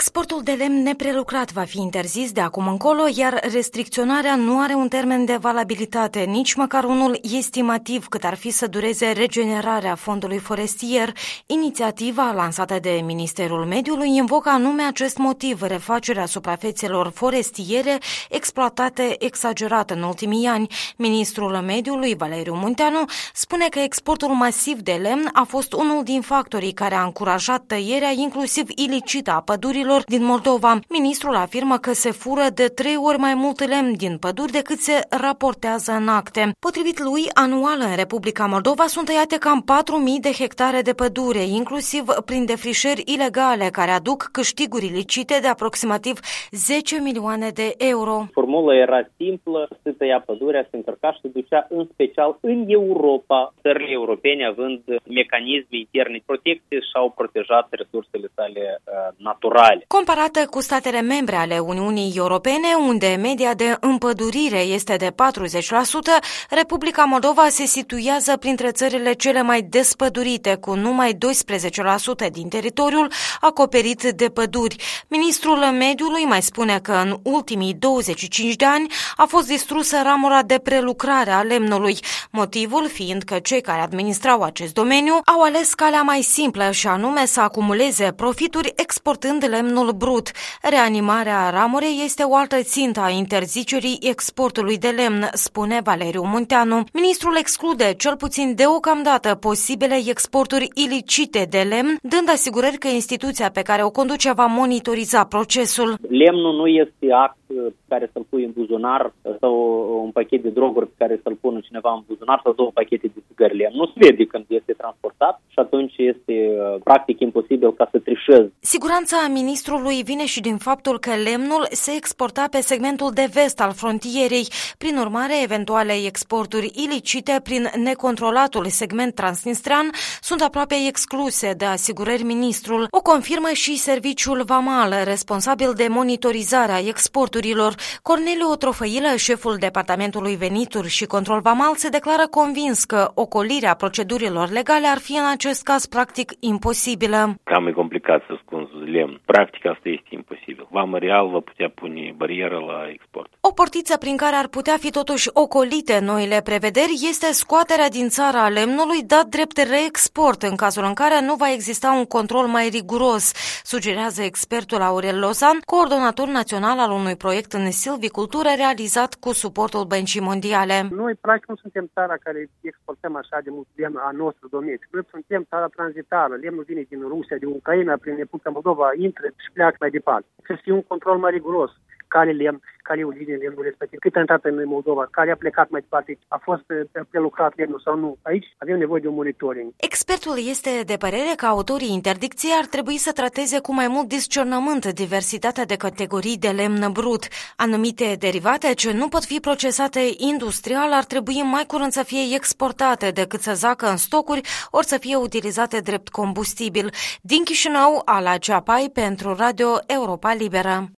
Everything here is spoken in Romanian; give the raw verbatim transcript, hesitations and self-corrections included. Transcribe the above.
Exportul de lemn neprelucrat va fi interzis de acum încolo, iar restricționarea nu are un termen de valabilitate, nici măcar unul estimativ cât ar fi să dureze regenerarea fondului forestier. Inițiativa lansată de Ministerul Mediului invocă anume acest motiv, refacerea suprafețelor forestiere exploatate exagerat în ultimii ani. Ministrul Mediului, Valeriu Munteanu, spune că exportul masiv de lemn a fost unul din factorii care a încurajat tăierea inclusiv ilicită a pădurilor din Moldova. Ministrul afirmă că se fură de trei ori mai mult lemn din păduri decât se raportează în acte. Potrivit lui, anual în Republica Moldova sunt tăiate cam patru mii de hectare de pădure, inclusiv prin defrișări ilegale, care aduc câștiguri ilicite de aproximativ zece milioane de euro. Formula era simplă, se tăia pădurea, se încărca și se ducea în special în Europa. Țările europene, având mecanisme interne de protecție, și-au protejat resursele sale uh, naturale. Comparată cu statele membre ale Uniunii Europene, unde media de împădurire este de patruzeci la sută, Republica Moldova se situează printre țările cele mai despădurite, cu numai doisprezece la sută din teritoriul acoperit de păduri. Ministrul Mediului mai spune că în ultimii douăzeci și cinci de ani a fost distrusă ramura de prelucrare a lemnului, motivul fiind că cei care administrau acest domeniu au ales calea mai simplă și anume să acumuleze profituri exportând lemnul brut. Reanimarea ramurei este o altă țintă a interzicerii exportului de lemn, spune Valeriu Munteanu. Ministrul exclude, cel puțin deocamdată, posibile exporturi ilicite de lemn, dând asigurări că instituția pe care o conduce va monitoriza procesul. Lemnul nu este act pe care să-l pui în buzunar sau un pachet de droguri pe care să-l pună cineva în buzunar sau două pachete de țigări lemn. Nu se vede când este transportat și atunci este practic imposibil ca să trișezi. Siguranța ministrului vine și din faptul că lemnul se exporta pe segmentul de vest al frontierei. Prin urmare, eventuale exporturi ilicite prin necontrolatul segment transnistrean sunt aproape excluse, de asigurări ministrul. O confirmă și Serviciul Vamal, responsabil de monitorizarea exporturilor. Corneliu Otrofăilă, șeful Departamentului Venituri și Control Vamal, se declară convins că ocolirea procedurilor legale ar fi în acest caz practic imposibilă. Cam e complicat să ascunzi lemn. Practic asta este imposibil. Vama real va putea pune barieră la export. O portiță prin care ar putea fi totuși ocolite noile prevederi este scoaterea din țară a lemnului dat drept reexport în cazul în care nu va exista un control mai riguros, sugerează expertul Aurel Lozan, coordonator național al unui proiect în silvicultură realizat cu suportul Băncii Mondiale. Noi practic nu suntem țara care exportăm așa de mult lemn a nostru domestic. Noi suntem țara tranzitară. Lemnul vine din Rusia, din Ucraina, prin Republica Moldova, intră și pleacă mai departe. Să fie un control mai riguros. Care lemn, care e origine lemnul respectiv, cât a intrat în Moldova, care a plecat mai departe, a fost prelucrat lemnul sau nu. Aici avem nevoie de un monitoring. Expertul este de părere că autorii interdicției ar trebui să trateze cu mai mult discernământ diversitatea de categorii de lemn brut. Anumite derivate ce nu pot fi procesate industrial ar trebui mai curând să fie exportate decât să zacă în stocuri ori să fie utilizate drept combustibil. Din Chișinău, Ala Ceapai pentru Radio Europa Liberă.